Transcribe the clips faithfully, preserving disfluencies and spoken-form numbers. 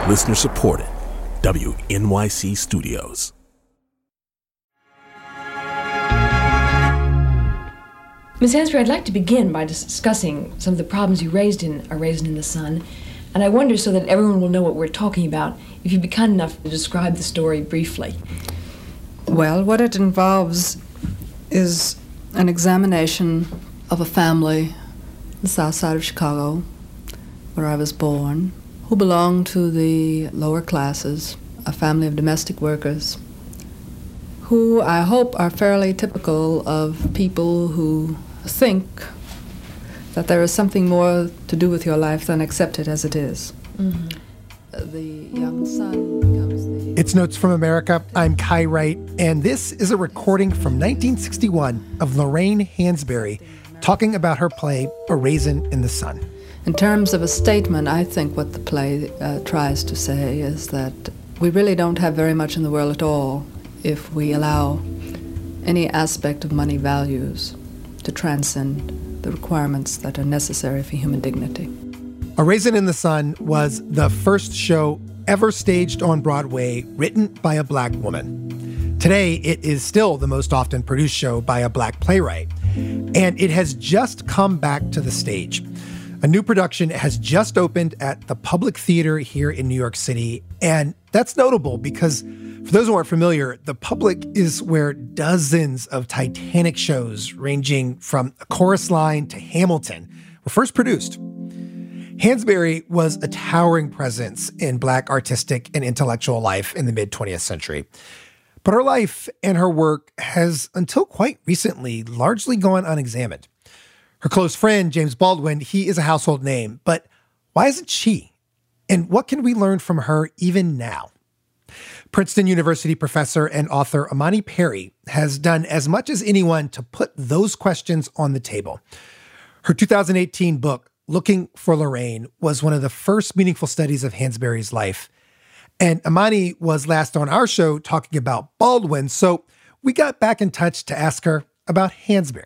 Listener supported. W N Y C Studios. Miz Hansberry, I'd like to begin by discussing some of the problems you raised in A Raisin in the Sun. And I wonder, so that everyone will know what we're talking about, if you'd be kind enough to describe the story briefly. Well, what it involves is an examination of a family in the south side of Chicago, where I was born, who belonged to the lower classes, a family of domestic workers, who I hope are fairly typical of people who think that there is something more to do with your life than accept it as it is. Mm-hmm. The young son becomes the... It's Notes from America. I'm Kai Wright, and this is a recording from nineteen sixty-one of Lorraine Hansberry talking about her play, A Raisin in the Sun. In terms of a statement, I think what the play uh, tries to say is that we really don't have very much in the world at all if we allow any aspect of money values to transcend the requirements that are necessary for human dignity. A Raisin in the Sun was the first show ever staged on Broadway written by a black woman. Today, it is still the most often produced show by a black playwright, and it has just come back to the stage. A new production has just opened at the Public Theater here in New York City, and that's notable because, for those who aren't familiar, the Public is where dozens of Titanic shows ranging from A Chorus Line to Hamilton were first produced. Hansberry was a towering presence in black artistic and intellectual life in the mid-twentieth century. But her life and her work has, until quite recently, largely gone unexamined. Her close friend, James Baldwin, he is a household name, but why isn't she? And what can we learn from her even now? Princeton University professor and author Imani Perry has done as much as anyone to put those questions on the table. Her two thousand eighteen book, Looking for Lorraine, was one of the first meaningful studies of Hansberry's life. And Imani was last on our show talking about Baldwin, so we got back in touch to ask her about Hansberry.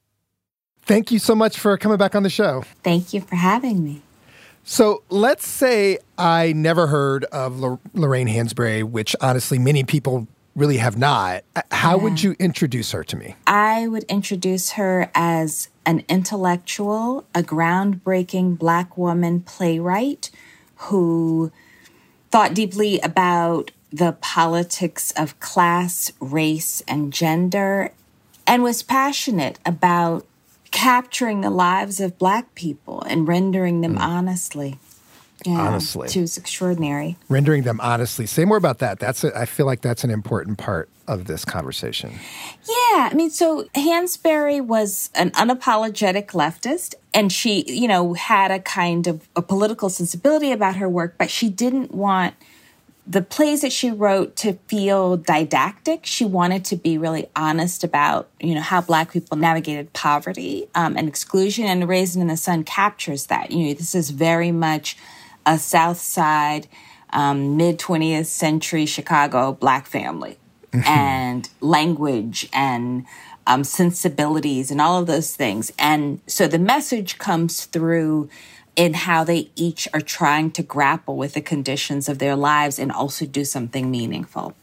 Thank you so much for coming back on the show. Thank you for having me. So let's say I never heard of L- Lorraine Hansberry, which honestly many people really have not. How yeah. would you introduce her to me? I would introduce her as an intellectual, a groundbreaking black woman playwright who thought deeply about the politics of class, race, and gender, and was passionate about capturing the lives of black people and rendering them mm. honestly. Yeah, honestly. She was extraordinary. Rendering them honestly. Say more about that. That's a, I feel like that's an important part of this conversation. Yeah. I mean, so Hansberry was an unapologetic leftist, and she, you know, had a kind of a political sensibility about her work, but she didn't want the plays that she wrote to feel didactic. She wanted to be really honest about, you know, how black people navigated poverty um, and exclusion, and A Raisin in the Sun captures that. You know, this is very much a South Side, um, mid-twentieth century Chicago black family. Mm-hmm. And language and um, sensibilities and all of those things. And so the message comes through in how they each are trying to grapple with the conditions of their lives and also do something meaningful.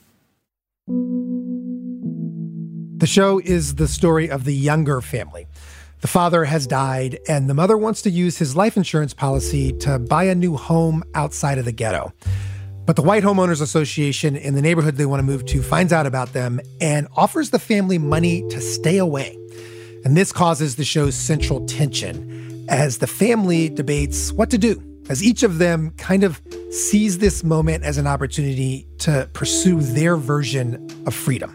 The show is the story of the Younger family. The father has died, and the mother wants to use his life insurance policy to buy a new home outside of the ghetto. But the White Homeowners Association in the neighborhood they want to move to finds out about them and offers the family money to stay away. And this causes the show's central tension as the family debates what to do, as each of them kind of sees this moment as an opportunity to pursue their version of freedom.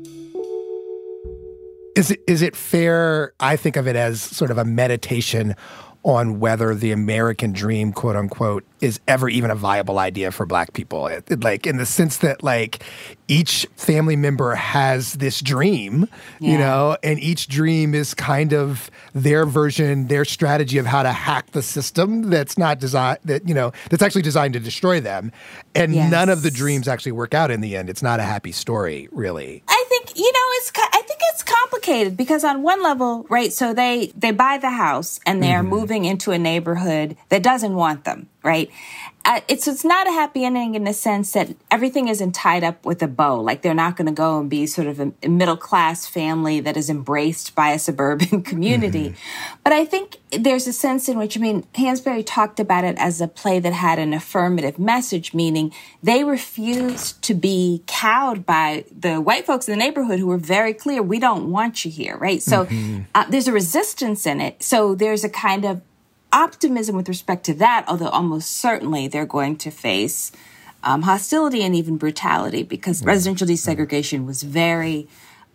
Is it, is it fair, I think of it as sort of a meditation on whether the American dream, quote unquote, is ever even a viable idea for black people. It, it, like in the sense that like each family member has this dream, yeah. you know, and each dream is kind of their version, their strategy of how to hack the system that's not designed, that, you know, that's actually designed to destroy them. And yes. none of the dreams actually work out in the end. It's not a happy story, really. I think, you know, it's, I think it's complicated because on one level, right, so they, they buy the house and they're mm-hmm. moving into a neighborhood that doesn't want them, right? Uh, it's it's not a happy ending in the sense that everything isn't tied up with a bow. Like they're not going to go and be sort of a, a middle class family that is embraced by a suburban community. Mm-hmm. But I think there's a sense in which, I mean, Hansberry talked about it as a play that had an affirmative message, meaning they refused to be cowed by the white folks in the neighborhood who were very clear, we don't want you here, right? So mm-hmm. uh, there's a resistance in it. So there's a kind of optimism with respect to that, although almost certainly they're going to face um, hostility and even brutality because mm-hmm. residential desegregation was very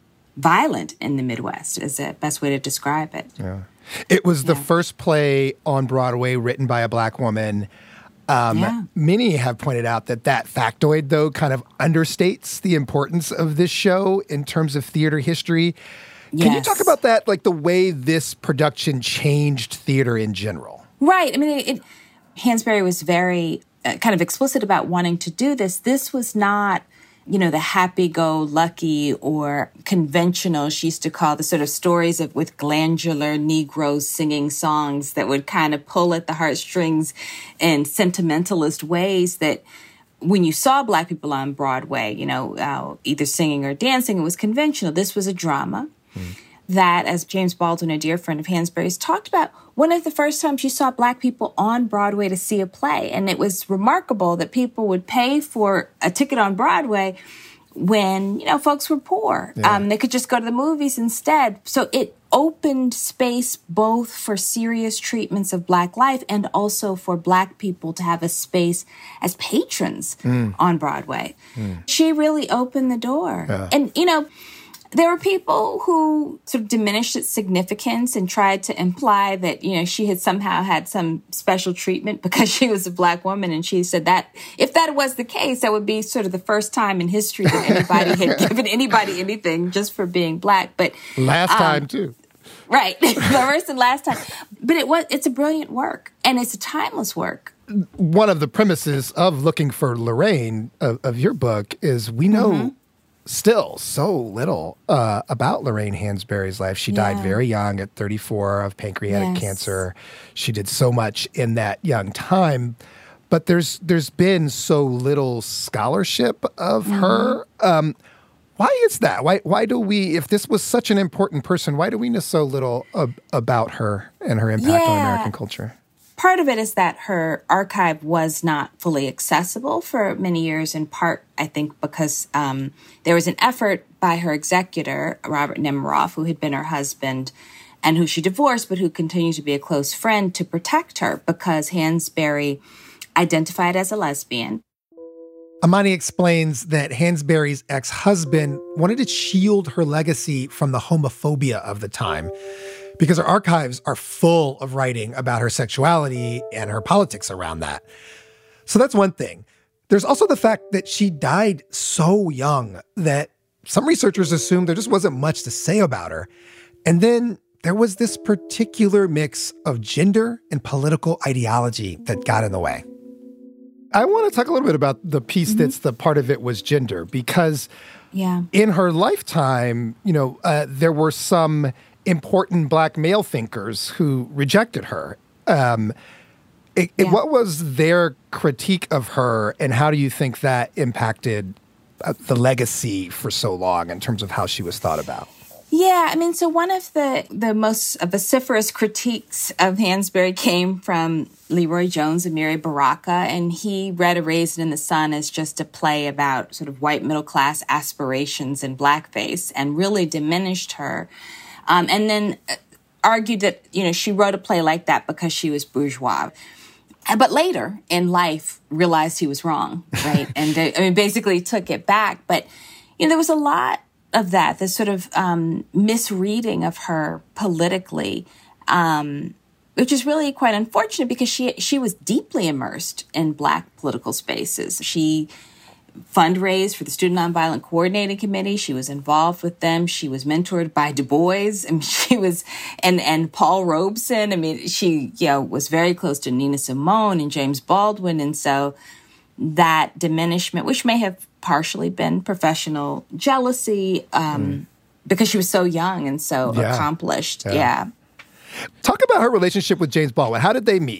violent in the Midwest, is the best way to describe it. Yeah. It was yeah. the first play on Broadway written by a Black woman. Um, yeah. Many have pointed out that that factoid, though, kind of understates the importance of this show in terms of theater history. Can yes. you talk about that, like the way this production changed theater in general? Right. I mean, it, it, Hansberry was very uh, kind of explicit about wanting to do this. This was not, you know, the happy-go-lucky or conventional, she used to call the sort of stories of with glandular Negroes singing songs that would kind of pull at the heartstrings in sentimentalist ways that when you saw Black people on Broadway, you know, uh, either singing or dancing, it was conventional. This was a drama. Mm. That, as James Baldwin, a dear friend of Hansberry's, talked about, one of the first times you saw Black people on Broadway to see a play. And it was remarkable that people would pay for a ticket on Broadway when, you know, folks were poor. Yeah. Um, they could just go to the movies instead. So it opened space both for serious treatments of Black life and also for Black people to have a space as patrons mm. on Broadway. Mm. She really opened the door. Yeah. And, you know, there were people who sort of diminished its significance and tried to imply that, you know, she had somehow had some special treatment because she was a Black woman. And she said that if that was the case, that would be sort of the first time in history that anybody had given anybody anything just for being Black. But last um, time, too. Right. The first and last time. But it was it's a brilliant work, and it's a timeless work. One of the premises of Looking for Lorraine, of, of your book, is we know mm-hmm. still so little uh, about Lorraine Hansberry's life. She yeah. died very young at thirty-four of pancreatic yes. cancer. She did so much in that young time, but there's there's been so little scholarship of mm-hmm. her. Um, why is that? Why why do we, if this was such an important person, why do we know so little ab- about her and her impact yeah. on American culture? Part of it is that her archive was not fully accessible for many years, in part, I think, because um, there was an effort by her executor, Robert Nemiroff, who had been her husband and who she divorced, but who continued to be a close friend, to protect her because Hansberry identified as a lesbian. Amani explains that Hansberry's ex-husband wanted to shield her legacy from the homophobia of the time, because her archives are full of writing about her sexuality and her politics around that. So that's one thing. There's also the fact that she died so young that some researchers assumed there just wasn't much to say about her. And then there was this particular mix of gender and political ideology that got in the way. I want to talk a little bit about the piece mm-hmm. that's the part of it was gender, because yeah. in her lifetime, you know, uh, there were some important Black male thinkers who rejected her. Um, it, yeah. it, what was their critique of her, and how do you think that impacted uh, the legacy for so long in terms of how she was thought about? Yeah, I mean, so one of the, the most vociferous critiques of Hansberry came from Leroy Jones and Mary Baraka, and he read A Raisin in the Sun as just a play about sort of white middle-class aspirations in blackface, and really diminished her. Um, and then argued that, you know, she wrote a play like that because she was bourgeois. But later in life realized he was wrong, right? and they, I mean, basically took it back. But, you know, there was a lot of that, this sort of um, misreading of her politically, um, which is really quite unfortunate because she she was deeply immersed in Black political spaces. She fundraised for the Student Nonviolent Coordinating Committee. She was involved with them. She was mentored by Du Bois. I mean, she was, and, and Paul Robeson. I mean, she, you know, was very close to Nina Simone and James Baldwin. And so that diminishment, which may have partially been professional jealousy, um, mm. because she was so young and so yeah. accomplished. Yeah. yeah. Talk about her relationship with James Baldwin. How did they meet?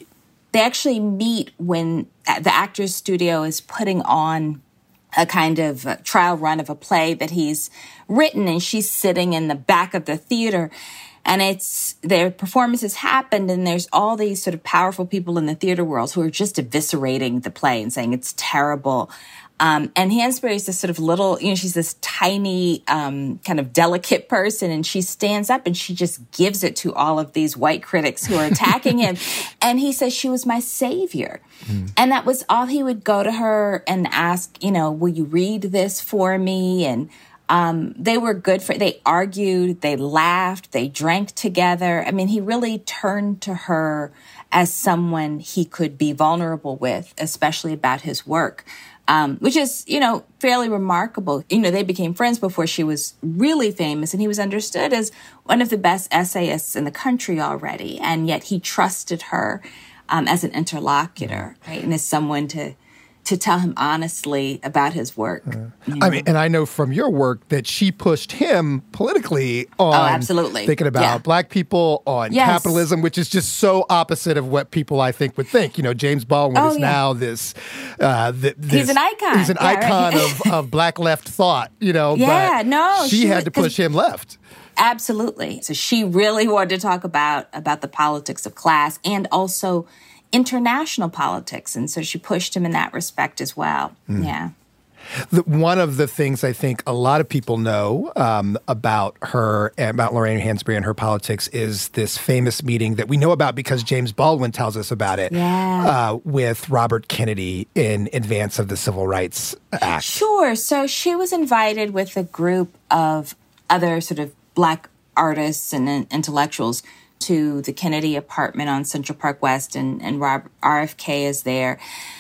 they actually meet when the Actors Studio is putting on a kind of a trial run of a play that he's written, and she's sitting in the back of the theater. And it's, their performances happened, and there's all these sort of powerful people in the theater world who are just eviscerating the play and saying it's terrible. Um, and Hansberry's this sort of little, you know, she's this tiny, um, kind of delicate person, and she stands up and she just gives it to all of these white critics who are attacking him. And he says she was my savior. Mm. And that was all. He would go to her and ask, you know, will you read this for me? And um, they were good for, they argued, they laughed, they drank together. I mean, he really turned to her as someone he could be vulnerable with, especially about his work. Um, which is, you know, fairly remarkable. You know, they became friends before she was really famous, and he was understood as one of the best essayists in the country already. And yet he trusted her um, as an interlocutor, right? And as someone to to tell him honestly about his work. Uh, you know? I mean, and I know from your work that she pushed him politically on oh, absolutely. thinking about yeah. black people, on yes. capitalism, which is just so opposite of what people, I think, would think. You know, James Baldwin oh, is yeah. now this, uh, th- this... He's an icon. He's an yeah, icon right? of, of black left thought, you know. Yeah, but no. She, she had to push him left. Absolutely. So she really wanted to talk about, about the politics of class and also international politics. And so she pushed him in that respect as well. Mm. Yeah. The, one of the things I think a lot of people know um, about her, about Lorraine Hansberry and her politics, is this famous meeting that we know about because James Baldwin tells us about it yeah. uh, with Robert Kennedy in advance of the Civil Rights Act. Sure. So she was invited with a group of other sort of black artists and intellectuals to the Kennedy apartment on Central Park West, and, and Rob, R F K is there.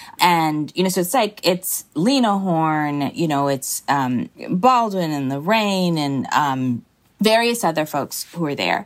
And, you know, so it's like, it's Lena Horne, you know, it's um, Baldwin and Lorraine and um, various other folks who are there.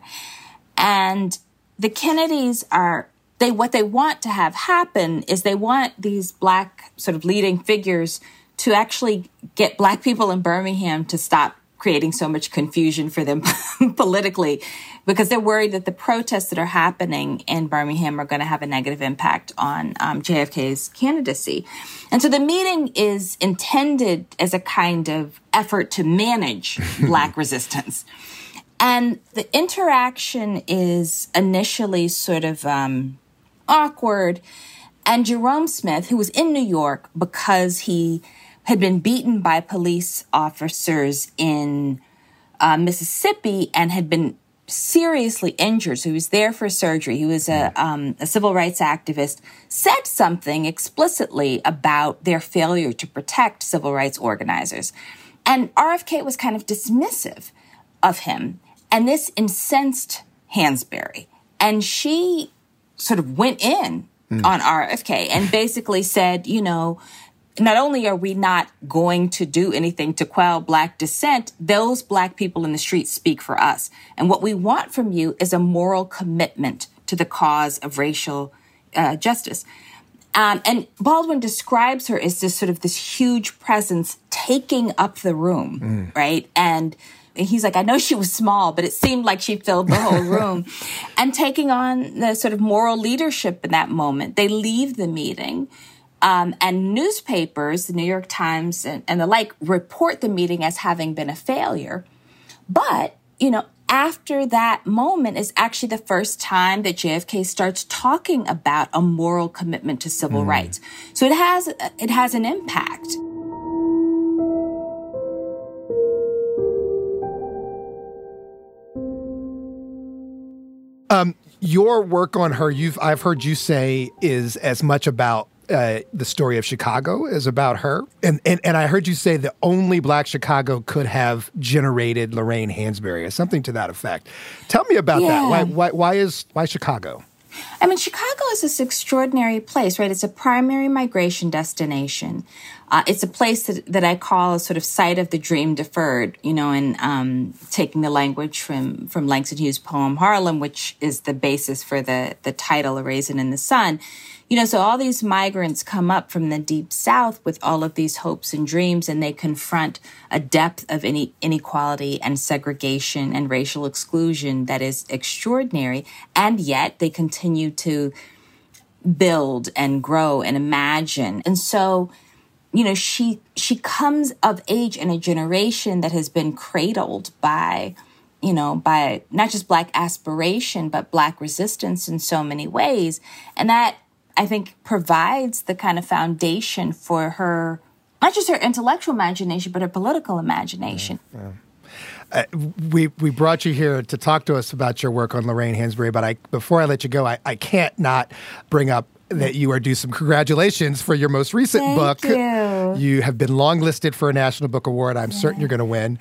And the Kennedys are, they what they want to have happen is they want these black sort of leading figures to actually get black people in Birmingham to stop creating so much confusion for them politically, because they're worried that the protests that are happening in Birmingham are going to have a negative impact on um, J F K's candidacy. And so the meeting is intended as a kind of effort to manage black resistance. And the interaction is initially sort of um, awkward. And Jerome Smith, who was in New York because he had been beaten by police officers in uh, Mississippi and had been seriously injured. So he was there for surgery. He was a, um, a civil rights activist, said something explicitly about their failure to protect civil rights organizers. And R F K was kind of dismissive of him. And this incensed Hansberry. And she sort of went in mm. on R F K and basically said, you know, not only are we not going to do anything to quell black dissent, those black people in the streets speak for us. And what we want from you is a moral commitment to the cause of racial uh, justice. Um, and Baldwin describes her as this sort of this huge presence taking up the room, mm. right? And he's like, I know she was small, but it seemed like she filled the whole room. And taking on the sort of moral leadership in that moment. They leave the meeting. Um, and newspapers, the New York Times and, and the like, report the meeting as having been a failure. But, you know, after that moment is actually the first time that J F K starts talking about a moral commitment to civil mm. rights. So it has it has an impact. Um, your work on her, you've I've heard you say, is as much about Uh, the story of Chicago is about her. And, and and I heard you say that only Black Chicago could have generated Lorraine Hansberry or something to that effect. Tell me about yeah. that. Why, why, why is, why Chicago? I mean, Chicago is this extraordinary place, right? It's a primary migration destination. Uh, it's a place that, that I call a sort of site of the dream deferred, you know, and um, taking the language from, from Langston Hughes' poem Harlem, which is the basis for the, the title, A Raisin in the Sun. You know, so all these migrants come up from the deep South with all of these hopes and dreams, and they confront a depth of any inequality and segregation and racial exclusion that is extraordinary. And yet they continue to build and grow and imagine. And so, you know, she she comes of age in a generation that has been cradled by, you know, by not just Black aspiration, but Black resistance in so many ways. And that, I think, provides the kind of foundation for her, not just her intellectual imagination, but her political imagination. Yeah, yeah. Uh, we we brought you here to talk to us about your work on Lorraine Hansberry, but I before I let you go, I, I can't not bring up that you are due some congratulations for your most recent Thank book. You. You have been longlisted for a National Book Award. I'm yeah. certain you're going to win.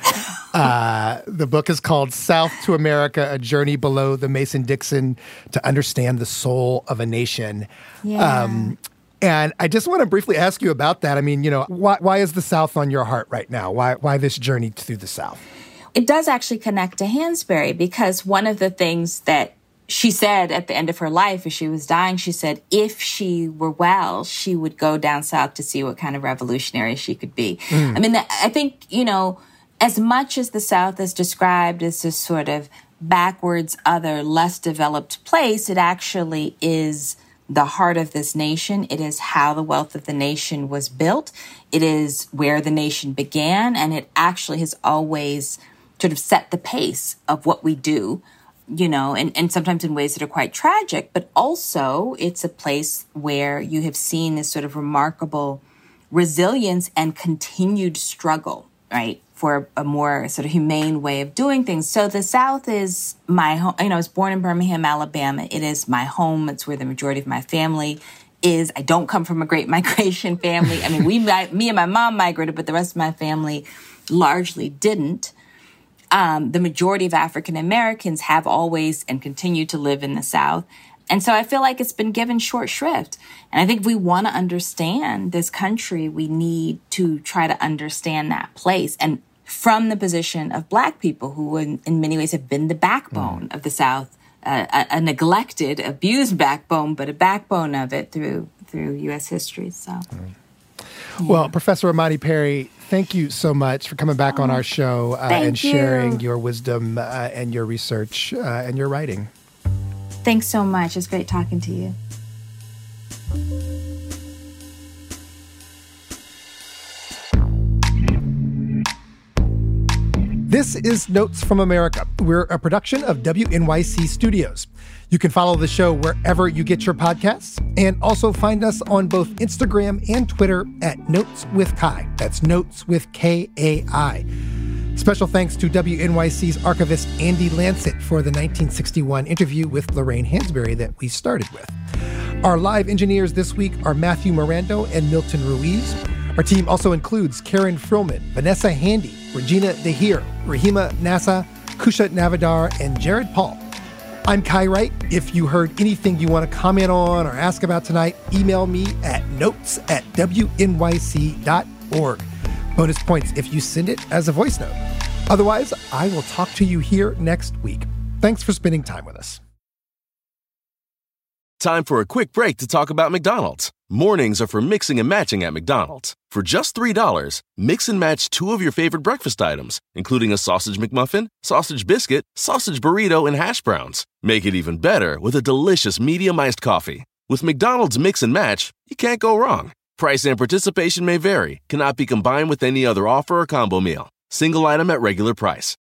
Uh, the book is called South to America, A Journey Below the Mason-Dixon to Understand the Soul of a Nation. Yeah. Um, and I just want to briefly ask you about that. I mean, you know, why, why is the South on your heart right now? Why, why this journey through the South? It does actually connect to Hansberry, because one of the things that she said at the end of her life as she was dying, she said if she were well, she would go down south to see what kind of revolutionary she could be. Mm. I mean, I think, you know, as much as the South is described as this sort of backwards, other, less developed place, it actually is the heart of this nation. It is how the wealth of the nation was built. It is where the nation began, and it actually has always sort of set the pace of what we do, you know, and, and sometimes in ways that are quite tragic, but also it's a place where you have seen this sort of remarkable resilience and continued struggle, right, for a more sort of humane way of doing things. So the South is my home. You know, I was born in Birmingham, Alabama. It is my home. It's where the majority of my family is. I don't come from a great migration family. I mean, we, me and my mom migrated, but the rest of my family largely didn't. Um, the majority of African Americans have always and continue to live in the South. And so I feel like it's been given short shrift. And I think if we want to understand this country, we need to try to understand that place. And from the position of Black people, who in, in many ways have been the backbone mm. of the South, uh, a, a neglected, abused backbone, but a backbone of it through through U S history. So, mm. yeah. Well, Professor Imani Perry, thank you so much for coming back oh, on our show uh, and sharing you. your wisdom uh, and your research uh, and your writing. Thanks so much. It's great talking to you. This is Notes from America. We're a production of W N Y C Studios. You can follow the show wherever you get your podcasts, and also find us on both Instagram and Twitter at Notes with Kai. That's Notes with K A I. Special thanks to W N Y C's archivist Andy Lancet for the nineteen sixty-one interview with Lorraine Hansberry that we started with. Our live engineers this week are Matthew Mirando and Milton Ruiz. Our team also includes Karen Frillman, Vanessa Handy, Regina DeHeer, Rahima Nassa, Kusha Navadar, and Jared Paul. I'm Kai Wright. If you heard anything you want to comment on or ask about tonight, email me at notes at W N Y C dot org. Bonus points if you send it as a voice note. Otherwise, I will talk to you here next week. Thanks for spending time with us. Time for a quick break to talk about McDonald's. Mornings are for mixing and matching at McDonald's. For just three dollars, mix and match two of your favorite breakfast items, including a sausage McMuffin, sausage biscuit, sausage burrito, and hash browns. Make it even better with a delicious medium iced coffee. With McDonald's Mix and Match, you can't go wrong. Price and participation may vary, cannot be combined with any other offer or combo meal. Single item at regular price.